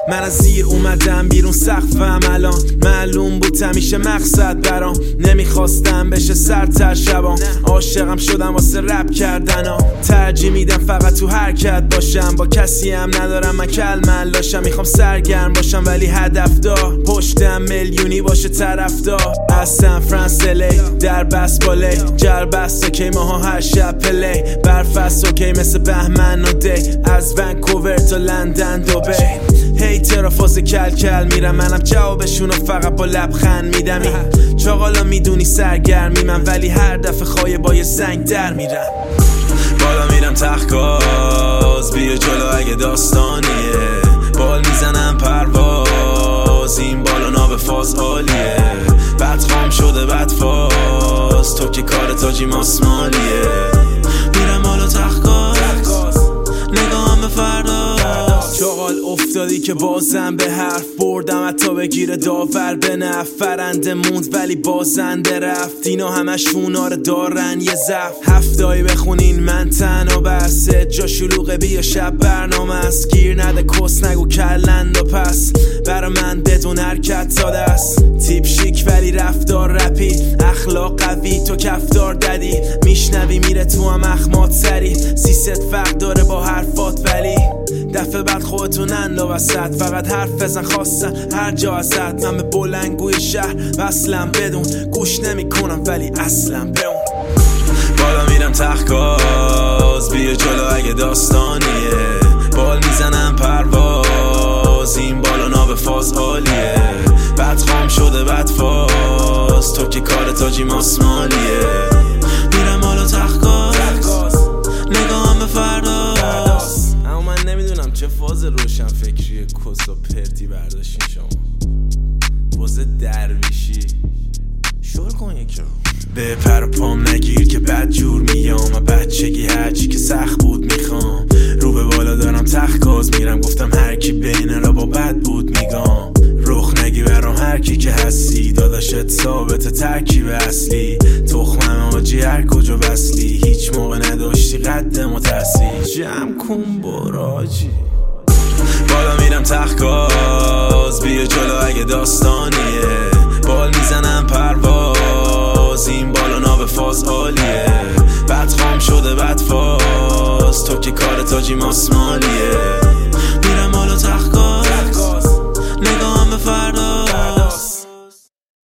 من از زیر اومدم بیرون سقفم الان معلوم بود همیشه مقصد برام نمیخواستم بشه سرتر شبام عاشقم شدم واسه رپ کردن ترجیح میدم فقط تو حرکت باشم با کسی هم ندارم من کلمل داشتم میخوام سرگرم باشم ولی هدفدار پشتم میلیونی باشه طرفدار از سن فرانسیسکو در بسباله جربست اوکی ماها هر شب پلی برفست اوکی مثل بهمن و دی از ونکوور تا لندن دوبه هیتر و فاز کل کل میرم منم جوابشونو فقط با لبخند میدم چاقالا میدونی سرگرمی من ولی هر دفعه خواهی با یه سنگ در میرم بالا میرم تخت بیا جلو اگه داستانیه بال میزنم پرواز این بالا ناب فاز عالیه بد خام شده بد فاز تو که کار تاجی ماسمالیه میرم بالا تخت نگاهم به فردا چاقال افتادی که بازم به حرف بردم حتی بگیره داور به نفت فرنده موند ولی بازنده رفت اینا همش اوناره دارن یه زف هفتایی بخونین من تنها برسه جا شلوغه بیا شب برنامه است گیر نده کس نگو کلند و پس برا من بدون حرکت ساده است تیپ شیک ولی رفتار رپی اخلاق قوی تو کفدار ددی میشنوی میره تو هم اخمات سری سیست فرق داره با حرفات ولی دفعه بعد خودتون اندو وسط فقط حرف بزن خواستن هر جا ازت من به بلنگوی شهر وصلم بدون گوش نمی کنم ولی اصلا به اون بالا میرم تخت بیا جلو اگه داستانیه بال میزنم پرواز این بالا ناب فاز عالیه بد خام شده بد فاز تو که کار تاجی ماسمالیه میرم بالا تخت نگاهم به فردا اما من نمیدونم چه فاز روشن فکری کس و پرتی برداشتین شما فاز درویشی شور کن یکی رو به پر و پام نگیر که بد جور میام و بچگی هرچی که سخت بود میخوام رو به بالا دارم تخت میرم گفتم هر کی بین را با بد بود میگم رخ نگی برام هر کی که هستی داداشت ثابت ترکیب اصلی تخمم آجی هر کجا وصلی هیچ موقع نداشتی قد مترسی جمع کن براجی بالا میرم تخت بیا جلو اگه داستانیه بال میزنم پرواز این بالا ناب فاز عالیه بد خام شده بد فاز تو که کار تاجی ماسمالیه میرم بالا تخت نگاهم به فردا